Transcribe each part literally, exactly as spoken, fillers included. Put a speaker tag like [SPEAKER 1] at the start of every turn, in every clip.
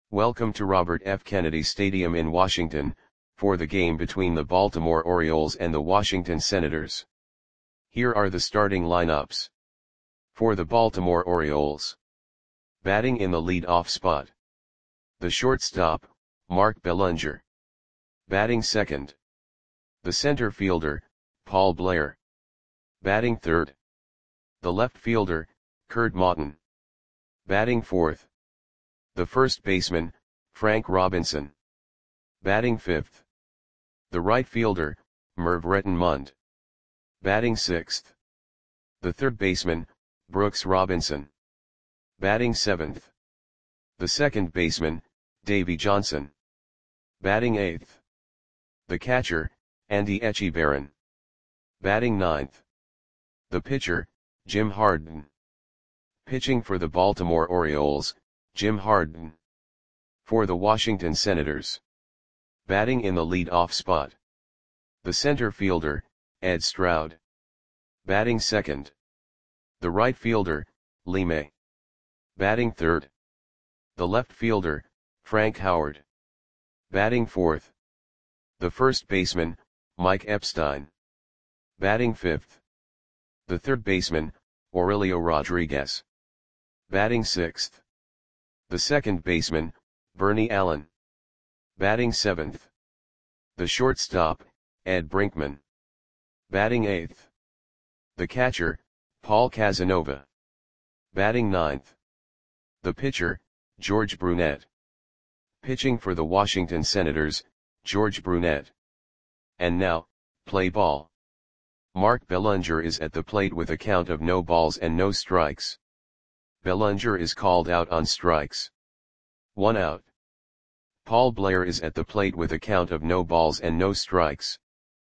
[SPEAKER 1] Welcome to Robert F. Kennedy Stadium in Washington, for the game between the Baltimore Orioles and the Washington Senators. Here are the starting lineups. For the Baltimore Orioles. Batting in the lead-off spot. The shortstop, Mark Belanger. Batting second. The center fielder, Paul Blair. Batting third. The left fielder, Curt Maughton. Batting fourth. The first baseman, Frank Robinson. Batting fifth. The right fielder, Merv Rettenmund. Batting sixth. The third baseman, Brooks Robinson. Batting seventh. The second baseman, Davey Johnson. Batting eighth. The catcher, Andy Etchebarren. Batting ninth. The pitcher, Jim Harden. Pitching for the Baltimore Orioles, Jim Harden. For the Washington Senators. Batting in the lead-off spot. The center fielder, Ed Stroud. Batting second. The right fielder, Lee May. Batting third. The left fielder, Frank Howard. Batting fourth. The first baseman, Mike Epstein. Batting fifth. The third baseman, Aurelio Rodriguez. Batting sixth. The second baseman, Bernie Allen. Batting seventh. The shortstop, Ed Brinkman. Batting eighth. The catcher, Paul Casanova. Batting ninth. The pitcher, George Brunette. Pitching for the Washington Senators, George Brunette. And now, play ball. Mark Belanger is at the plate with a count of no balls and no strikes. Belanger is called out on strikes. One out. Paul Blair is at the plate with a count of no balls and no strikes.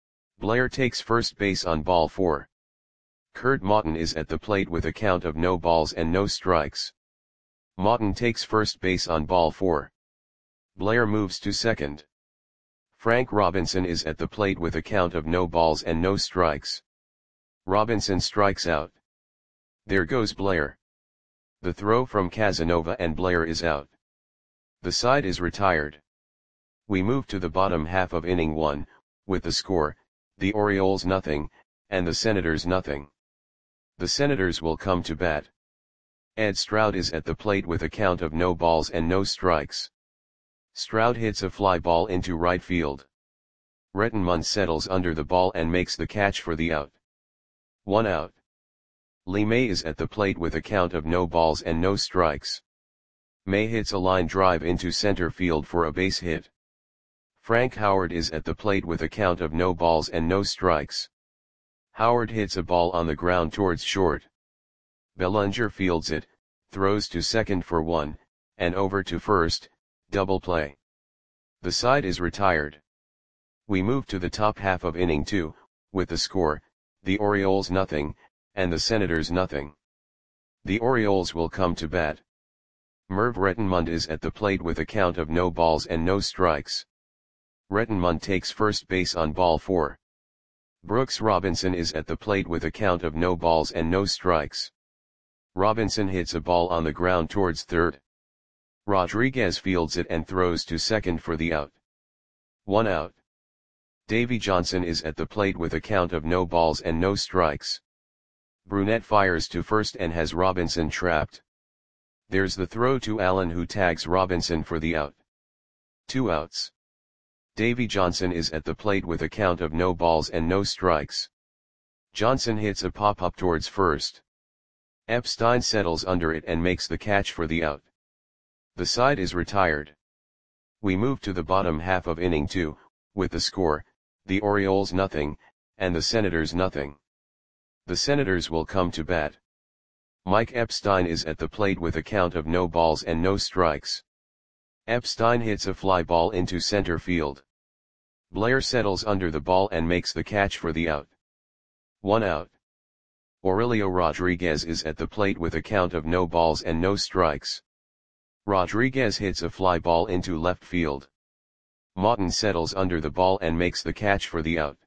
[SPEAKER 1] Blair takes first base on ball four. Curt Maughton is at the plate with a count of no balls and no strikes. Maughton takes first base on ball four. Blair moves to second. Frank Robinson is at the plate with a count of no balls and no strikes. Robinson strikes out. There goes Blair. The throw from Casanova and Blair is out. The side is retired. We move to the bottom half of inning one, with the score, the Orioles nothing, and the Senators nothing. The Senators will come to bat. Ed Stroud is at the plate with a count of no balls and no strikes. Stroud hits a fly ball into right field. Rettenmund settles under the ball and makes the catch for the out. One out. Lee May is at the plate with a count of no balls and no strikes. May hits a line drive into center field for a base hit. Frank Howard is at the plate with a count of no balls and no strikes. Howard hits a ball on the ground towards short. Belanger fields it, throws to second for one, and over to first, double play. The side is retired. We move to the top half of inning two, with the score, the Orioles nothing, and the Senators nothing. The Orioles will come to bat. Merv Rettenmund is at the plate with a count of no balls and no strikes. Rettenmund takes first base on ball four. Brooks Robinson is at the plate with a count of no balls and no strikes. Robinson hits a ball on the ground towards third. Rodriguez fields it and throws to second for the out. One out. Davey Johnson is at the plate with a count of no balls and no strikes. Brunette fires to first and has Robinson trapped. There's the throw to Allen, who tags Robinson for the out. Two outs. Davey Johnson is at the plate with a count of no balls and no strikes. Johnson hits a pop-up towards first. Epstein settles under it and makes the catch for the out. The side is retired. We move to the bottom half of inning two, with the score, the Orioles nothing, and the Senators nothing. The Senators will come to bat. Mike Epstein is at the plate with a count of no balls and no strikes. Epstein hits a fly ball into center field. Blair settles under the ball and makes the catch for the out. One out. Aurelio Rodriguez is at the plate with a count of no balls and no strikes. Rodriguez hits a fly ball into left field. Maughton settles under the ball and makes the catch for the out.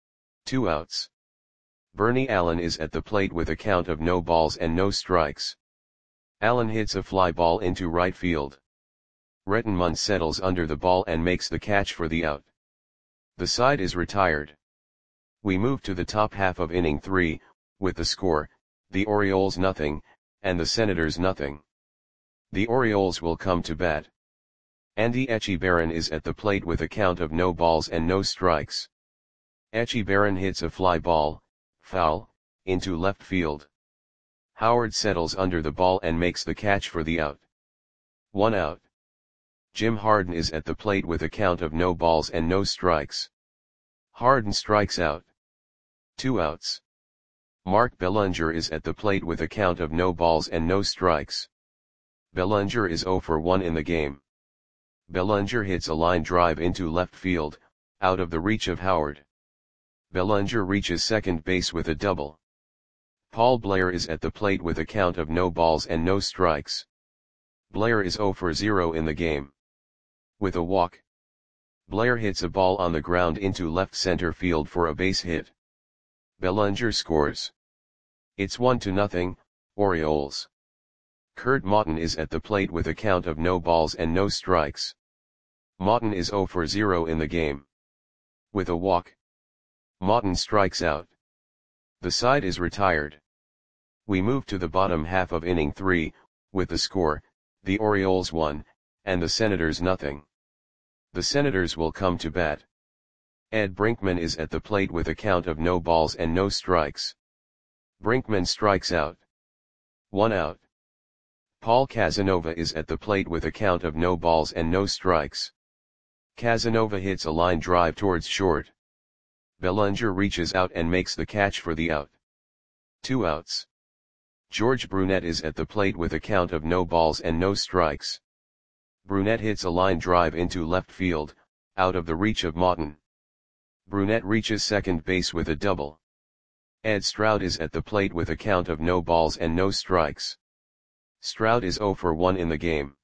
[SPEAKER 1] Two outs. Bernie Allen is at the plate with a count of no balls and no strikes. Allen hits a fly ball into right field. Rettenmund settles under the ball and makes the catch for the out. The side is retired. We move to the top half of inning three, with the score, the Orioles nothing, and the Senators nothing. The Orioles will come to bat. Andy Etchebarren is at the plate with a count of no balls and no strikes. Etchebarren hits a fly ball, foul, into left field. Howard settles under the ball and makes the catch for the out. One out. Jim Harden is at the plate with a count of no balls and no strikes. Harden strikes out. Two outs. Mark Bellinger is at the plate with a count of no balls and no strikes. Bellinger is zero for one in the game. Bellinger hits a line drive into left field, out of the reach of Howard. Bellinger reaches second base with a double. Paul Blair is at the plate with a count of no balls and no strikes. Blair is zero for zero in the game. With a walk, Blair hits a ball on the ground into left center field for a base hit. Bellinger scores. It's one to nothing, Orioles. Kurt Maughton is at the plate with a count of no balls and no strikes. Maughton is zero for zero in the game. With a walk, Maughton strikes out. The side is retired. We move to the bottom half of inning three, with the score, the Orioles one, and the Senators nothing. The Senators will come to bat. Ed Brinkman is at the plate with a count of no balls and no strikes. Brinkman strikes out. One out. Paul Casanova is at the plate with a count of no balls and no strikes. Casanova hits a line drive towards short. Bellinger reaches out and makes the catch for the out. Two outs. George Brunette is at the plate with a count of no balls and no strikes. Brunette hits a line drive into left field, out of the reach of Maughton. Brunette reaches second base with a double. Ed Stroud is at the plate with a count of no balls and no strikes. Stroud is zero for one in the game.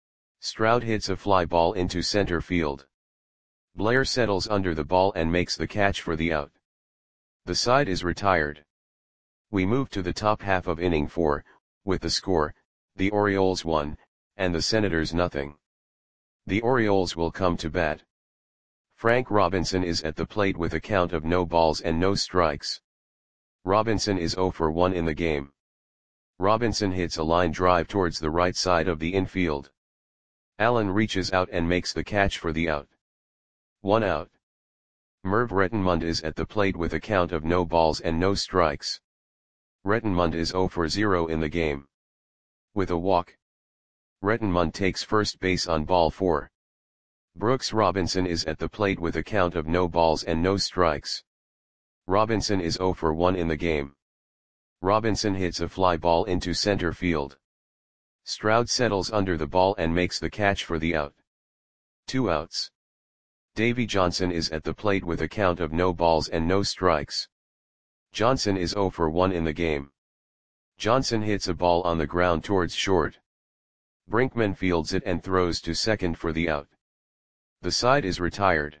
[SPEAKER 1] Stroud hits a fly ball into center field. Blair settles under the ball and makes the catch for the out. The side is retired. We move to the top half of inning four, with the score, the Orioles one, and the Senators nothing. The Orioles will come to bat. Frank Robinson is at the plate with a count of no balls and no strikes. Robinson is zero for one in the game. Robinson hits a line drive towards the right side of the infield. Allen reaches out and makes the catch for the out. One out. Merv Rettenmund is at the plate with a count of no balls and no strikes. Rettenmund is zero for zero in the game. With a walk, Rettenmund takes first base on ball four. Brooks Robinson is at the plate with a count of no balls and no strikes. Robinson is zero for one in the game. Robinson hits a fly ball into center field. Stroud settles under the ball and makes the catch for the out. Two outs. Davy Johnson is at the plate with a count of no balls and no strikes. Johnson is zero for one in the game. Johnson hits a ball on the ground towards short. Brinkman fields it and throws to second for the out. The side is retired.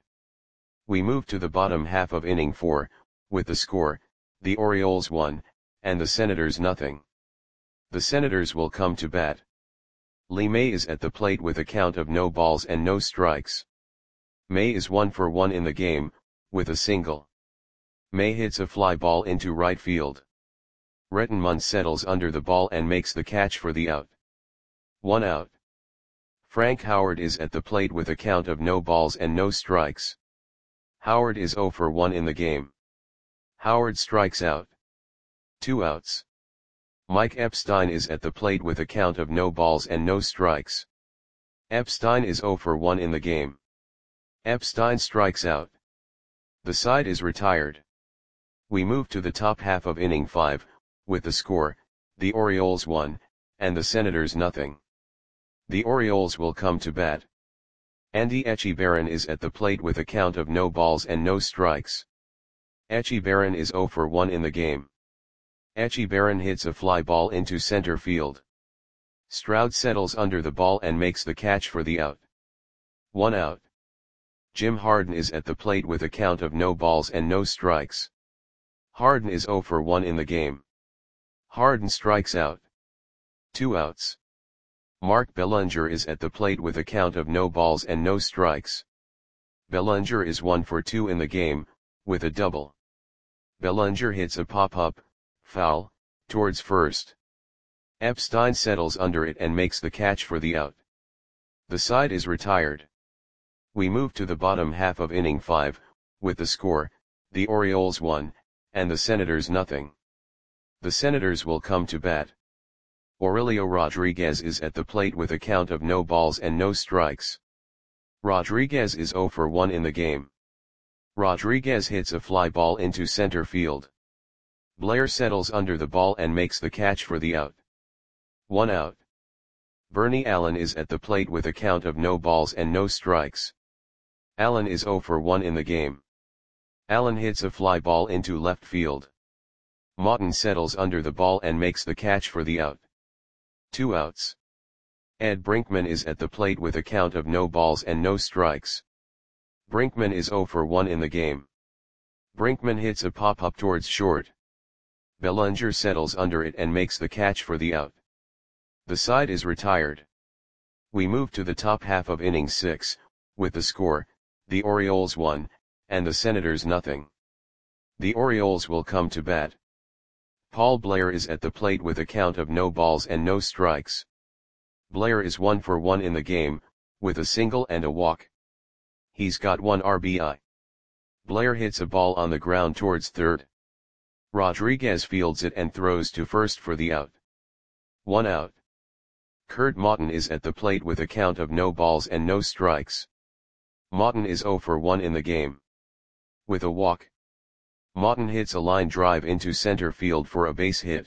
[SPEAKER 1] We move to the bottom half of inning four, with the score, the Orioles one, and the Senators nothing. The Senators will come to bat. Lee May is at the plate with a count of no balls and no strikes. May is one for one in the game, with a single. May hits a fly ball into right field. Rettenmund settles under the ball and makes the catch for the out. One out. Frank Howard is at the plate with a count of no balls and no strikes. Howard is zero for one in the game. Howard strikes out. Two outs. Mike Epstein is at the plate with a count of no balls and no strikes. Epstein is zero for one in the game. Epstein strikes out. The side is retired. We move to the top half of inning five, with the score, the Orioles one, and the Senators nothing. The Orioles will come to bat. Andy Etchebarren is at the plate with a count of no balls and no strikes. Etchebarren is zero for one in the game. Etchebarren hits a fly ball into center field. Stroud settles under the ball and makes the catch for the out. One out. Jim Harden is at the plate with a count of no balls and no strikes. Harden is zero for one in the game. Harden strikes out. Two outs. Mark Belanger is at the plate with a count of no balls and no strikes. Belanger is one for two in the game, with a double. Belanger hits a pop-up, foul, towards first. Epstein settles under it and makes the catch for the out. The side is retired. We move to the bottom half of inning five, with the score, the Orioles one, and the Senators nothing. The Senators will come to bat. Aurelio Rodriguez is at the plate with a count of no balls and no strikes. Rodriguez is zero for one in the game. Rodriguez hits a fly ball into center field. Blair settles under the ball and makes the catch for the out. One out. Bernie Allen is at the plate with a count of no balls and no strikes. Allen is zero for one in the game. Allen hits a fly ball into left field. Maughton settles under the ball and makes the catch for the out. Two outs. Ed Brinkman is at the plate with a count of no balls and no strikes. Brinkman is zero for one in the game. Brinkman hits a pop-up towards short. Belanger settles under it and makes the catch for the out. The side is retired. We move to the top half of inning six, with the score, the Orioles one, and the Senators nothing. The Orioles will come to bat. Paul Blair is at the plate with a count of no balls and no strikes. Blair is one for one in the game, with a single and a walk. He's got one R B I. Blair hits a ball on the ground towards third. Rodriguez fields it and throws to first for the out. One out. Kurt Maughton is at the plate with a count of no balls and no strikes. Maughton is zero for one in the game. With a walk. Maughton hits a line drive into center field for a base hit.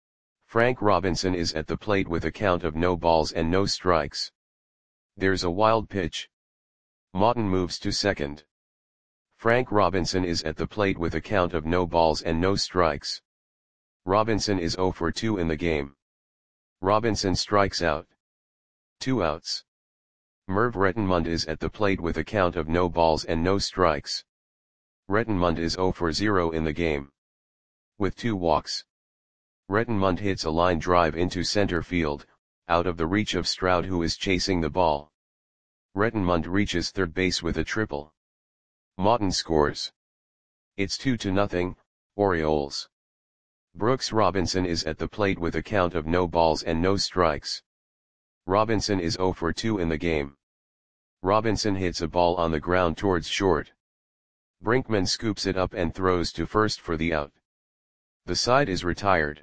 [SPEAKER 1] Frank Robinson is at the plate with a count of no balls and no strikes. There's a wild pitch. Maughton moves to second. Frank Robinson is at the plate with a count of no balls and no strikes. Robinson is zero for two in the game. Robinson strikes out. Two outs. Merv Rettenmund is at the plate with a count of no balls and no strikes. Rettenmund is zero for zero in the game. With two walks. Rettenmund hits a line drive into center field, out of the reach of Stroud who is chasing the ball. Rettenmund reaches third base with a triple. Maughton scores. It's two to nothing, Orioles. Brooks Robinson is at the plate with a count of no balls and no strikes. Robinson is zero for two in the game. Robinson hits a ball on the ground towards short. Brinkman scoops it up and throws to first for the out. The side is retired.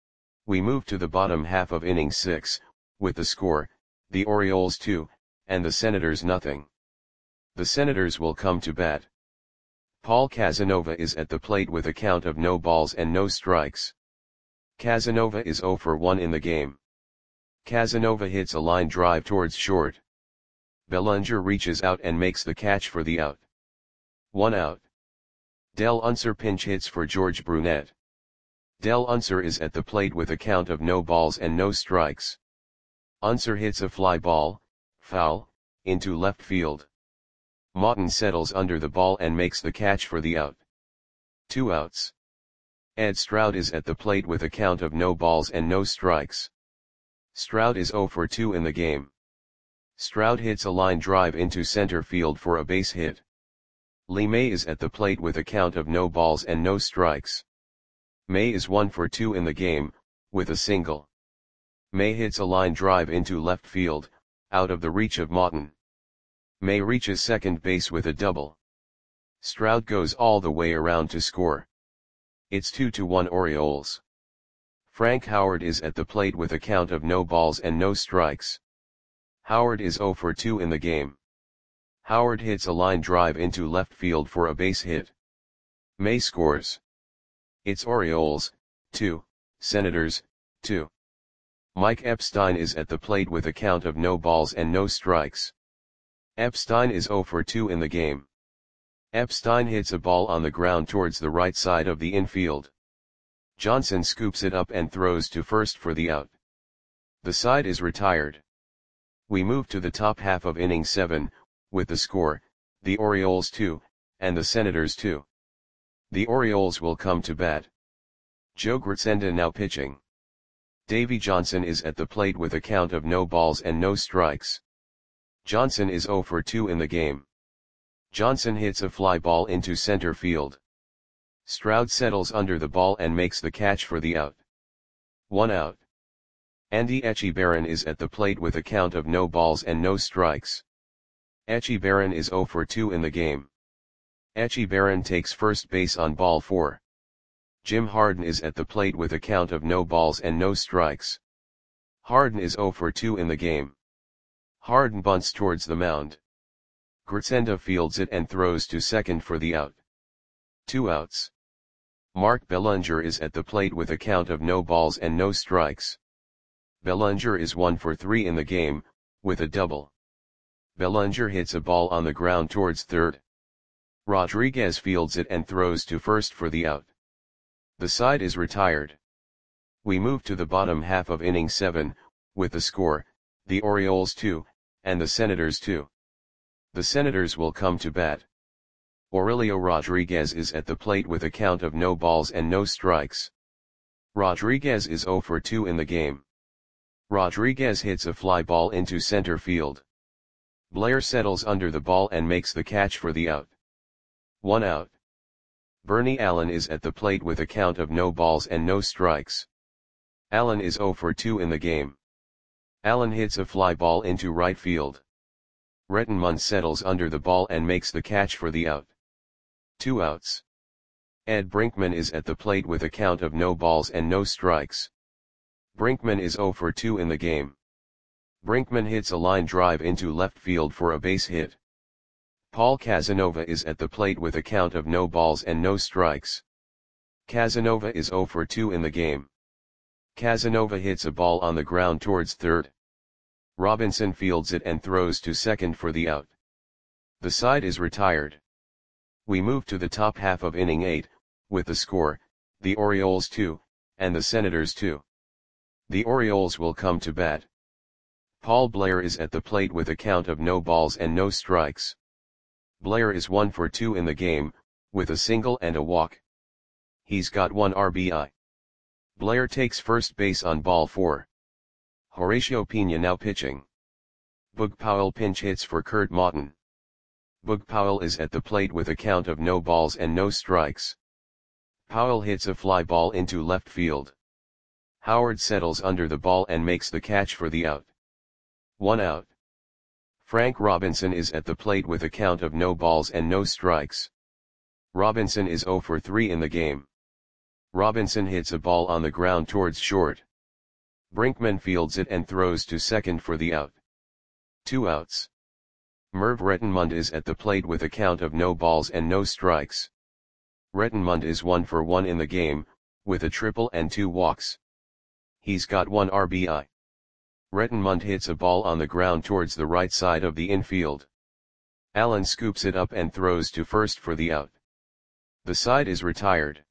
[SPEAKER 1] We move to the bottom half of inning six, with the score, the Orioles two, and the Senators nothing. The Senators will come to bat. Paul Casanova is at the plate with a count of no balls and no strikes. Casanova is zero for one in the game. Casanova hits a line drive towards short. Belanger reaches out and makes the catch for the out. One out. Del Unser pinch hits for George Brunette. Del Unser is at the plate with a count of no balls and no strikes. Unser hits a fly ball, foul, into left field. Maughton settles under the ball and makes the catch for the out. Two outs. Ed Stroud is at the plate with a count of no balls and no strikes. Stroud is zero for two in the game. Stroud hits a line drive into center field for a base hit. Lee May is at the plate with a count of no balls and no strikes. May is one for two in the game, with a single. May hits a line drive into left field, out of the reach of Maughton. May reaches second base with a double. Stroud goes all the way around to score. It's two to one Orioles. Frank Howard is at the plate with a count of no balls and no strikes. Howard is zero for two in the game. Howard hits a line drive into left field for a base hit. May scores. It's Orioles, two, Senators, two. Mike Epstein is at the plate with a count of no balls and no strikes. Epstein is zero for two in the game. Epstein hits a ball on the ground towards the right side of the infield. Johnson scoops it up and throws to first for the out. The side is retired. We move to the top half of inning seven, with the score, the Orioles two, and the Senators two. The Orioles will come to bat. Joe Gracenda now pitching. Davy Johnson is at the plate with a count of no balls and no strikes. Johnson is zero for two in the game. Johnson hits a fly ball into center field. Stroud settles under the ball and makes the catch for the out. One out. Andy Etchebarren is at the plate with a count of no balls and no strikes. Etchebarren is zero for two in the game. Etchebarren takes first base on ball four. Jim Harden is at the plate with a count of no balls and no strikes. Harden is zero for two in the game. Harden bunts towards the mound. Gritsenda fields it and throws to second for the out. Two outs. Mark Bellinger is at the plate with a count of no balls and no strikes. Bellinger is one for three in the game, with a double. Bellinger hits a ball on the ground towards third. Rodriguez fields it and throws to first for the out. The side is retired. We move to the bottom half of inning seven, with the score, the Orioles two, and the Senators two. The Senators will come to bat. Aurelio Rodriguez is at the plate with a count of no balls and no strikes. Rodriguez is zero for two in the game. Rodriguez hits a fly ball into center field. Blair settles under the ball and makes the catch for the out. One out. Bernie Allen is at the plate with a count of no balls and no strikes. Allen is zero for two in the game. Allen hits a fly ball into right field. Rettenmund settles under the ball and makes the catch for the out. Two outs. Ed Brinkman is at the plate with a count of no balls and no strikes. Brinkman is zero for two in the game. Brinkman hits a line drive into left field for a base hit. Paul Casanova is at the plate with a count of no balls and no strikes. Casanova is zero for two in the game. Casanova hits a ball on the ground towards third. Robinson fields it and throws to second for the out. The side is retired. We move to the top half of inning eight, with the score, the Orioles two, and the Senators two. The Orioles will come to bat. Paul Blair is at the plate with a count of no balls and no strikes. Blair is one for two in the game, with a single and a walk. He's got one R B I. Blair takes first base on ball four. Horacio Pena now pitching. Boog Powell pinch hits for Kurt Maughton. Boog Powell is at the plate with a count of no balls and no strikes. Powell hits a fly ball into left field. Howard settles under the ball and makes the catch for the out. One out. Frank Robinson is at the plate with a count of no balls and no strikes. Robinson is zero for three in the game. Robinson hits a ball on the ground towards short. Brinkman fields it and throws to second for the out. Two outs. Merv Rettenmund is at the plate with a count of no balls and no strikes. Rettenmund is one for one in the game, with a triple and two walks. He's got one R B I. Rettenmund hits a ball on the ground towards the right side of the infield. Allen scoops it up and throws to first for the out. The side is retired.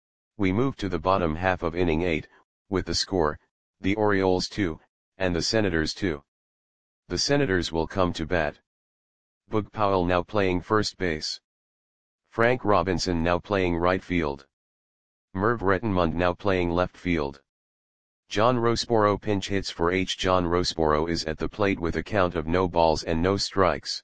[SPEAKER 1] We move to the bottom half of inning eight, with the score, the Orioles two, and the Senators two. The Senators will come to bat. Boog Powell now playing first base. Frank Robinson now playing right field. Merv Rettenmund now playing left field. John Roseboro pinch hits for H. John Roseboro is at the plate with a count of no balls and no strikes.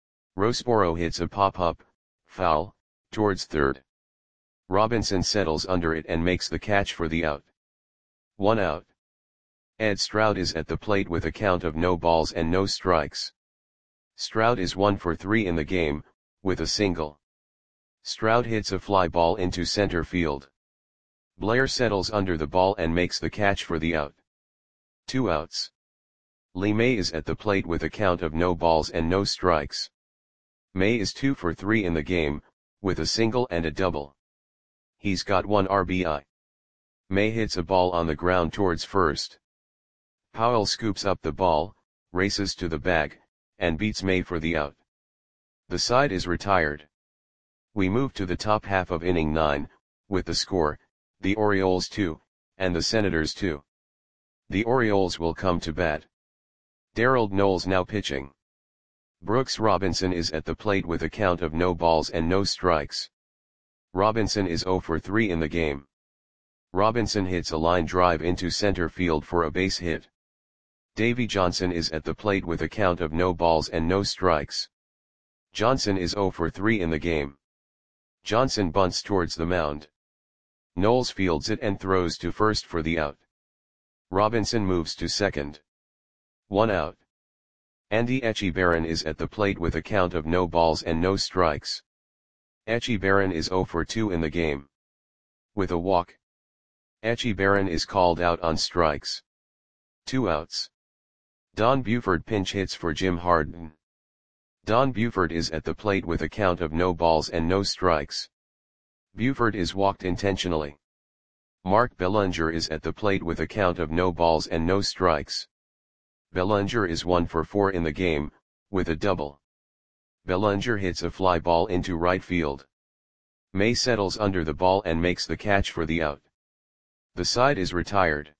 [SPEAKER 1] Roseboro hits a pop-up, foul, towards third. Robinson settles under it and makes the catch for the out. One out. Ed Stroud is at the plate with a count of no balls and no strikes. Stroud is one for three in the game, with a single. Stroud hits a fly ball into center field. Blair settles under the ball and makes the catch for the out. Two outs. Lee May is at the plate with a count of no balls and no strikes. May is two for three in the game, with a single and a double. He's got one R B I. May hits a ball on the ground towards first. Powell scoops up the ball, races to the bag, and beats May for the out. The side is retired. We move to the top half of inning nine, with the score, the Orioles two, and the Senators two. The Orioles will come to bat. Darrell Knowles now pitching. Brooks Robinson is at the plate with a count of no balls and no strikes. Robinson is zero for three in the game. Robinson hits a line drive into center field for a base hit. Davy Johnson is at the plate with a count of no balls and no strikes. Johnson is oh for three in the game. Johnson bunts towards the mound. Knowles fields it and throws to first for the out. Robinson moves to second. One out. Andy Etchebarren is at the plate with a count of no balls and no strikes. Etchebarren is oh for two in the game. With a walk, Etchebarren is called out on strikes. Two outs. Don Buford pinch hits for Jim Harden. Don Buford is at the plate with a count of no balls and no strikes. Buford is walked intentionally. Mark Bellinger is at the plate with a count of no balls and no strikes. Bellinger is one for four in the game, with a double. Bellinger hits a fly ball into right field. May settles under the ball and makes the catch for the out. The side is retired.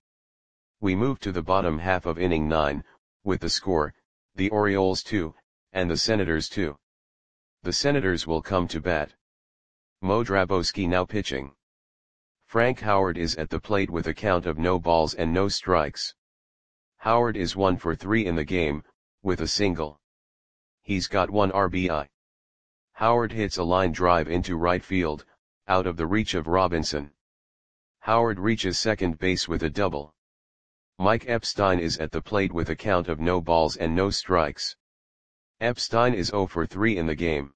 [SPEAKER 1] We move to the bottom half of inning nine, with the score, the Orioles two, and the Senators two. The Senators will come to bat. Mo Drabowski now pitching. Frank Howard is at the plate with a count of no balls and no strikes. Howard is one for three in the game, with a single. He's got one R B I. Howard hits a line drive into right field, out of the reach of Robinson. Howard reaches second base with a double. Mike Epstein is at the plate with a count of no balls and no strikes. Epstein is oh for three in the game.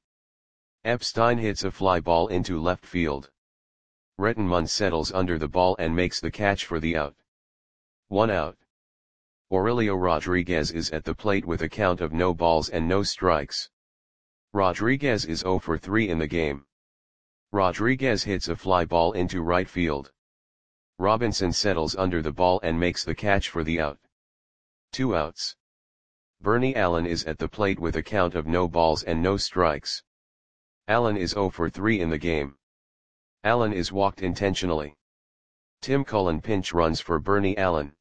[SPEAKER 1] Epstein hits a fly ball into left field. Rettenmund settles under the ball and makes the catch for the out. One out. Aurelio Rodriguez is at the plate with a count of no balls and no strikes. Rodriguez is oh for three in the game. Rodriguez hits a fly ball into right field. Robinson settles under the ball and makes the catch for the out. Two outs. Bernie Allen is at the plate with a count of no balls and no strikes. Allen is oh for three in the game. Allen is walked intentionally. Tim Cullen pinch runs for Bernie Allen.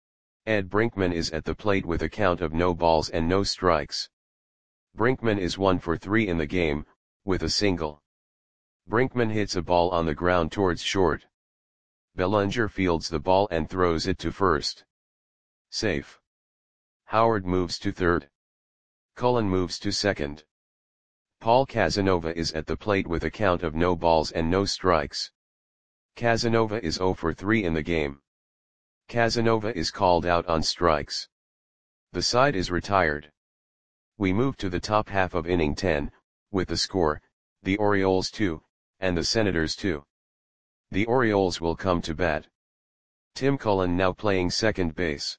[SPEAKER 1] Ed Brinkman is at the plate with a count of no balls and no strikes. Brinkman is one for three in the game, with a single. Brinkman hits a ball on the ground towards short. Bellinger fields the ball and throws it to first. Safe. Howard moves to third. Cullen moves to second. Paul Casanova is at the plate with a count of no balls and no strikes. Casanova is oh for three in the game. Casanova is called out on strikes. The side is retired. We move to the top half of inning ten, with the score, the Orioles two, and the Senators two. The Orioles will come to bat. Tim Cullen now playing second base.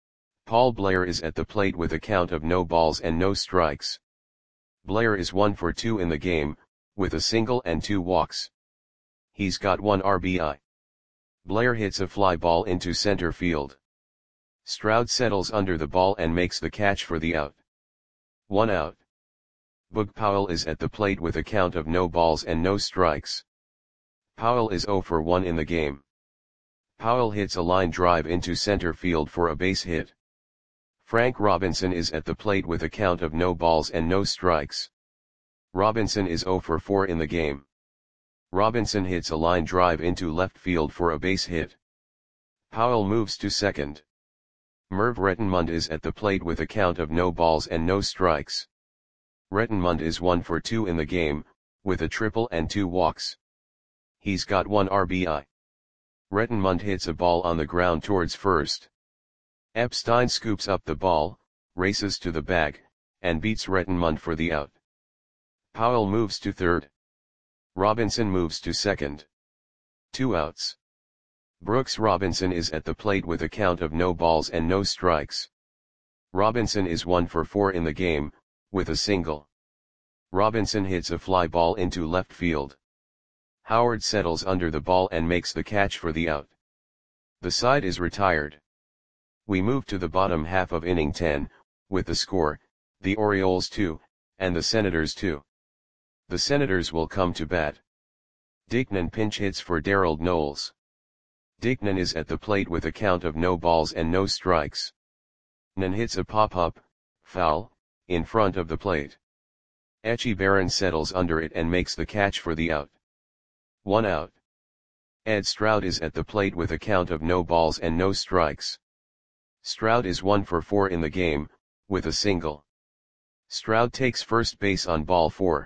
[SPEAKER 1] Paul Blair is at the plate with a count of no balls and no strikes. Blair is one for two in the game, with a single and two walks. He's got one R B I. Blair hits a fly ball into center field. Stroud settles under the ball and makes the catch for the out. One out. Boog Powell is at the plate with a count of no balls and no strikes. Powell is oh for one in the game. Powell hits a line drive into center field for a base hit. Frank Robinson is at the plate with a count of no balls and no strikes. Robinson is oh for four in the game. Robinson hits a line drive into left field for a base hit. Powell moves to second. Merv Rettenmund is at the plate with a count of no balls and no strikes. Rettenmund is one for two in the game, with a triple and two walks. He's got one R B I. Rettenmund hits a ball on the ground towards first. Epstein scoops up the ball, races to the bag, and beats Rettenmund for the out. Powell moves to third. Robinson moves to second. Two outs. Brooks Robinson is at the plate with a count of no balls and no strikes. Robinson is one for four in the game, with a single. Robinson hits a fly ball into left field. Howard settles under the ball and makes the catch for the out. The side is retired. We move to the bottom half of inning ten, with the score, the Orioles two, and the Senators two. The Senators will come to bat. Dickman pinch hits for Darrell Knowles. Dickman is at the plate with a count of no balls and no strikes. Nan hits a pop-up, foul, in front of the plate. Etchebarren settles under it and makes the catch for the out. One out. Ed Stroud is at the plate with a count of no balls and no strikes. Stroud is one for four in the game, with a single. Stroud takes first base on ball four.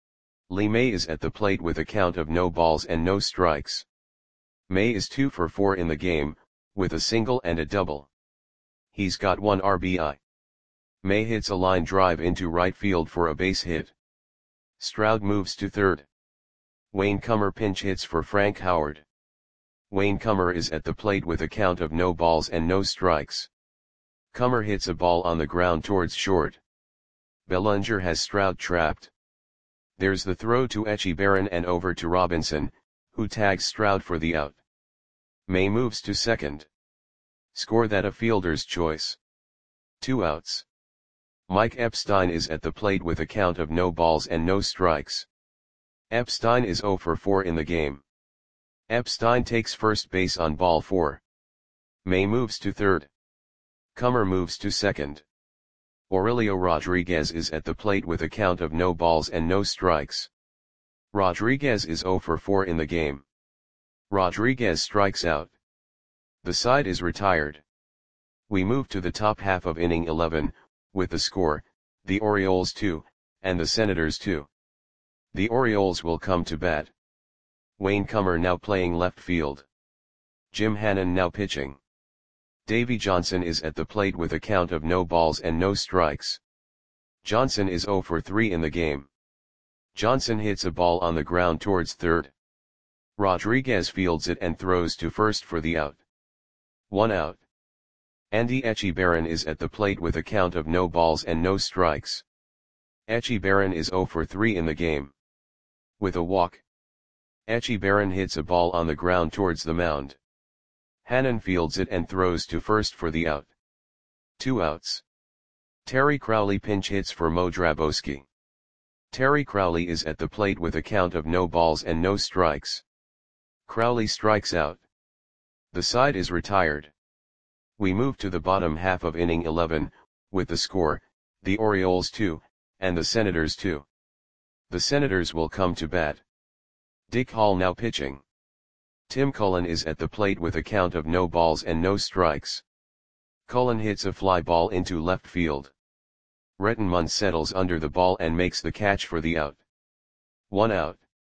[SPEAKER 1] Lee May is at the plate with a count of no balls and no strikes. May is two for four in the game, with a single and a double. He's got one R B I. May hits a line drive into right field for a base hit. Stroud moves to third. Wayne Comer pinch hits for Frank Howard. Wayne Comer is at the plate with a count of no balls and no strikes. Comer hits a ball on the ground towards short. Bellinger has Stroud trapped. There's the throw to Echebarren and over to Robinson, who tags Stroud for the out. May moves to second. Score that a fielder's choice. Two outs. Mike Epstein is at the plate with a count of no balls and no strikes. Epstein is zero for four in the game. Epstein takes first base on ball four. May moves to third. Comer moves to second. Aurelio Rodriguez is at the plate with a count of no balls and no strikes. Rodriguez is zero for four in the game. Rodriguez strikes out. The side is retired. We move to the top half of inning eleven, with the score, the Orioles two, and the Senators two. The Orioles will come to bat. Wayne Comer now playing left field. Jim Hannon now pitching. Davey Johnson is at the plate with a count of no balls and no strikes. Johnson is zero for three in the game. Johnson hits a ball on the ground towards third. Rodriguez fields it and throws to first for the out. One out. Andy Echebarren is at the plate with a count of no balls and no strikes. Echebarren is zero for three in the game. With a walk. Echebarren hits a ball on the ground towards the mound. Hannon fields it and throws to first for the out. Two outs. Terry Crowley pinch hits for Mo Drabowski. Terry Crowley is at the plate with a count of no balls and no strikes. Crowley strikes out. The side is retired. We move to the bottom half of inning eleven, with the score, the Orioles two, and the Senators two. The Senators will come to bat. Dick Hall now pitching. Tim Cullen is at the plate with a count of no balls and no strikes. Cullen hits a fly ball into left field. Rettenmund settles under the ball and makes the catch for the out. One out.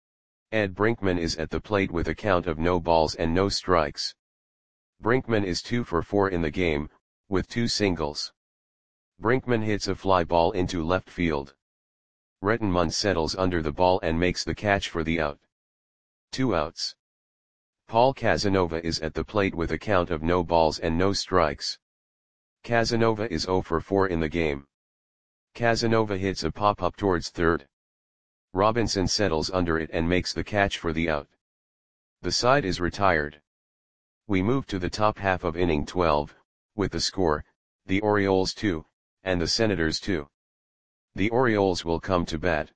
[SPEAKER 1] Ed Brinkman is at the plate with a count of no balls and no strikes. Brinkman is two for four in the game, with two singles. Brinkman hits a fly ball into left field. Rettenmund settles under the ball and makes the catch for the out. Two outs. Paul Casanova is at the plate with a count of no balls and no strikes. Casanova is zero for four in the game. Casanova hits a pop-up towards third. Robinson settles under it and makes the catch for the out. The side is retired. We move to the top half of inning twelve, with the score, the Orioles two, and the Senators two. The Orioles will come to bat.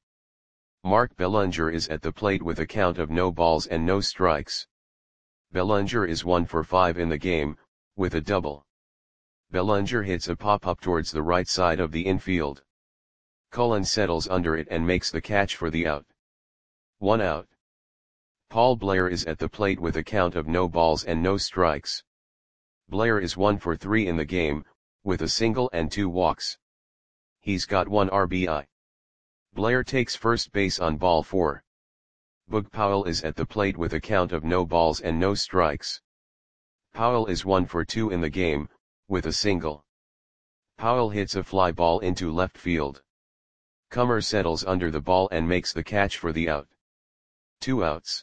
[SPEAKER 1] Mark Bellinger is at the plate with a count of no balls and no strikes. Bellinger is one for five in the game, with a double. Bellinger hits a pop-up towards the right side of the infield. Cullen settles under it and makes the catch for the out. One out. Paul Blair is at the plate with a count of no balls and no strikes. Blair is one for three in the game, with a single and two walks. He's got one R B I. Blair takes first base on ball four. Boog Powell is at the plate with a count of no balls and no strikes. Powell is one for two in the game, with a single. Powell hits a fly ball into left field. Comer settles under the ball and makes the catch for the out. Two outs.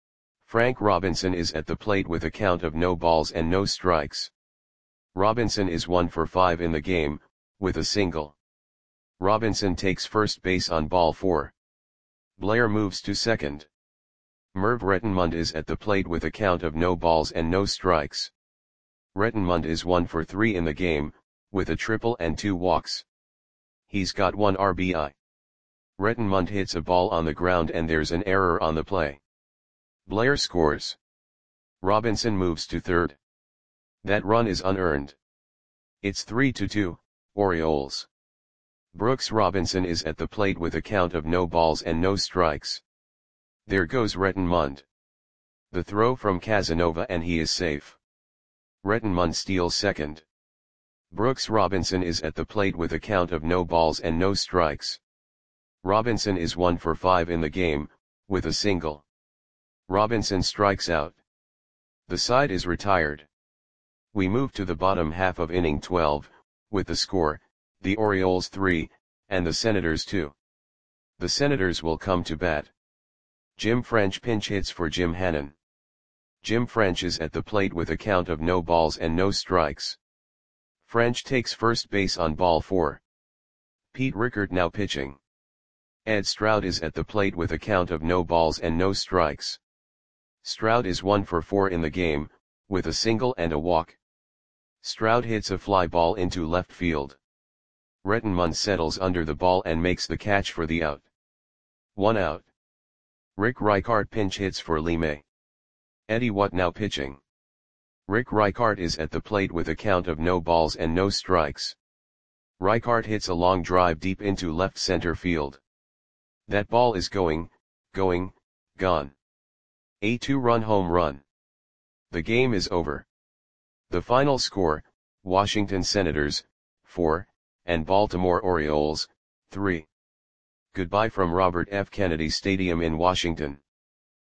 [SPEAKER 1] Frank Robinson is at the plate with a count of no balls and no strikes. Robinson is one for five in the game, with a single. Robinson takes first base on ball four. Blair moves to second. Merv Rettenmund is at the plate with a count of no balls and no strikes. Rettenmund is one for three in the game, with a triple and two walks. He's got one R B I. Rettenmund hits a ball on the ground and there's an error on the play. Blair scores. Robinson moves to third. That run is unearned. It's three to two, Orioles. Brooks Robinson is at the plate with a count of no balls and no strikes. There goes Rettenmund. The throw from Casanova and he is safe. Rettenmund steals second. Brooks Robinson is at the plate with a count of no balls and no strikes. Robinson is one for five in the game, with a single. Robinson strikes out. The side is retired. We move to the bottom half of inning twelve, with the score, the Orioles three, and the Senators two. The Senators will come to bat. Jim French pinch hits for Jim Hannon. Jim French is at the plate with a count of no balls and no strikes. French takes first base on ball four. Pete Rickert now pitching. Ed Stroud is at the plate with a count of no balls and no strikes. Stroud is one for four in the game, with a single and a walk. Stroud hits a fly ball into left field. Rettenmund settles under the ball and makes the catch for the out. One out. Rick Reichart pinch hits for Lee May. Eddie Watt now pitching. Rick Reichart is at the plate with a count of no balls and no strikes. Reichart hits a long drive deep into left center field. That ball is going, going, gone. A two-run home run. The game is over. The final score, Washington Senators, four, and Baltimore Orioles, three. Goodbye from Robert F. Kennedy Stadium in Washington.